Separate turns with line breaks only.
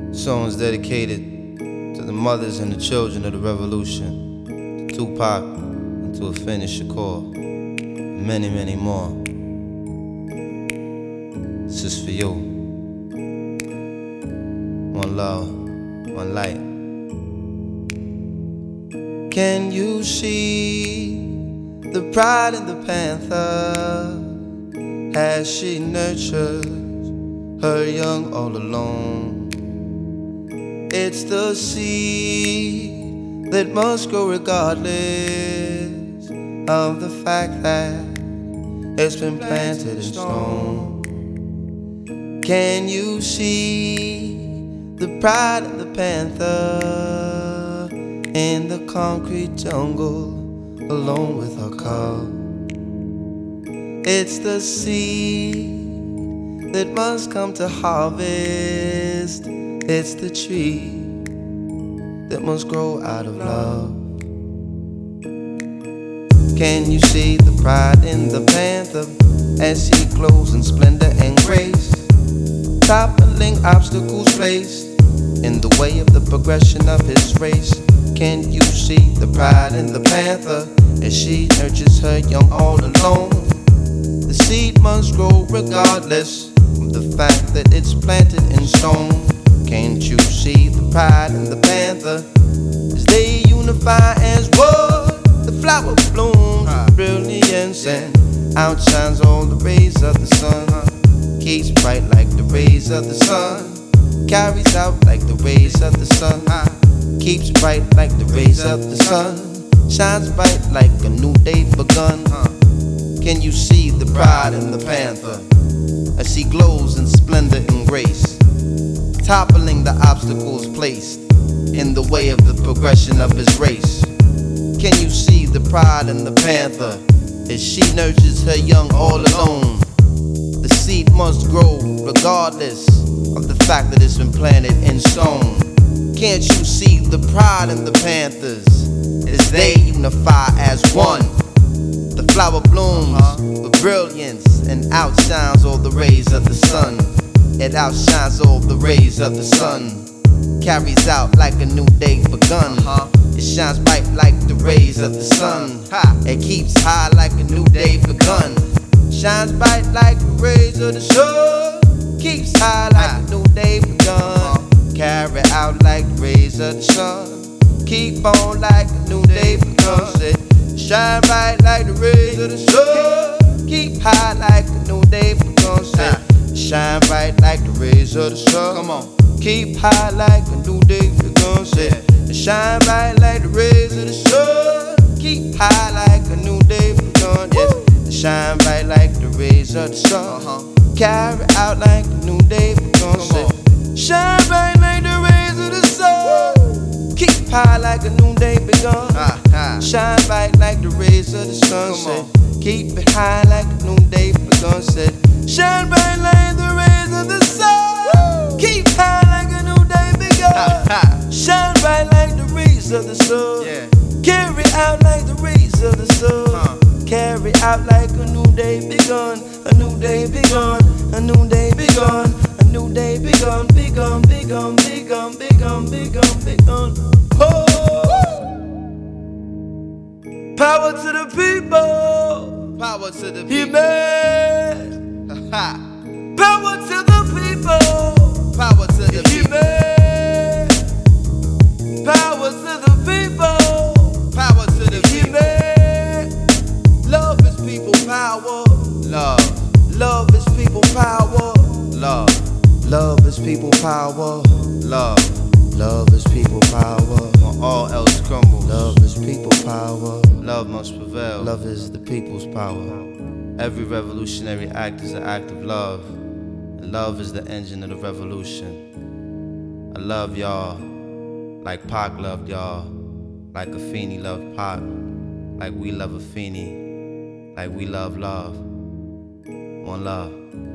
Songs dedicated to the mothers and the children of the revolution, to Tupac and to Afeni Shakur, and many, many more. This is for you. One love, one light. Can you see the pride in the panther as she nurtures her young all alone? It's the seed that must grow regardless of the fact that it's been planted in stone. Can you see the pride of the panther in the concrete jungle alone with her cub? It's the seed that must come to harvest. It's the tree that must grow out of love. Can you see the pride in the panther as he glows in splendor and grace, toppling obstacles placed in the way of the progression of his race? Can you see the pride in the panther as she nurtures her young all alone? The seed must grow regardless of the fact that it's planted in stone. Can't you see the pride in the panther as they unify as one? The flower blooms with brilliance and outshines all the rays of the sun. Keeps bright like the rays of the sun, carries out like the rays of the sun. Keeps bright like the rays of the sun, shines bright like a new day begun. Can you see the pride in the panther as he glows in splendor and grace, toppling the obstacles placed in the way of the progression of his race? Can you see the pride in the panther as she nurtures her young all alone? The seed must grow regardless of the fact that it's been planted in stone. Can't you see the pride in the panthers as they unify as one? The flower blooms with brilliance and outshines all the rays of the sun. It outshines all the rays of the sun, carries out like a new day begun. It shines bright like the rays of the sun. It keeps high like a new day begun. Shines bright like the rays of the sun, keeps high like a new day begun. Carry out like the rays of the sun, keep on like a new day begun. Shine bright like the rays of the sun, keep high like a new day begun. Shine bright like the rays of the sun. Come on. Keep high like a new day begun. Shine bright like the rays of the sun. Keep high like a new day begun. Shine bright like the rays of the sun. Carry out like a new day begun. Shine bright like the rays of the sun. Keep high like a new day begun. Shine bright like the rays of the sun. Keep it high like a new day begun. Shine bright like the rays of the sun. Keep high like a new day begun. Shine bright like the rays of the sun. Carry out like the rays of the sun. Carry out like a new day begun. A new day begun. A new day begun. A new day begun. Begun, begun, begun, begun, begun, begun. Oh. Power to the people. Power to the people. Power to the people. Power to the people. Power to the people. Power to the people. Love is people power. Love. Love is people power. Love. Love is people power. Love. Love is people power. When all else crumbles, love is people power. Love must prevail. Love is the people's power. Every revolutionary act is an act of love, and love is the engine of the revolution. I love y'all like Pac loved y'all, like Afeni loved Pac, like we love Afeni, like we love love. One love.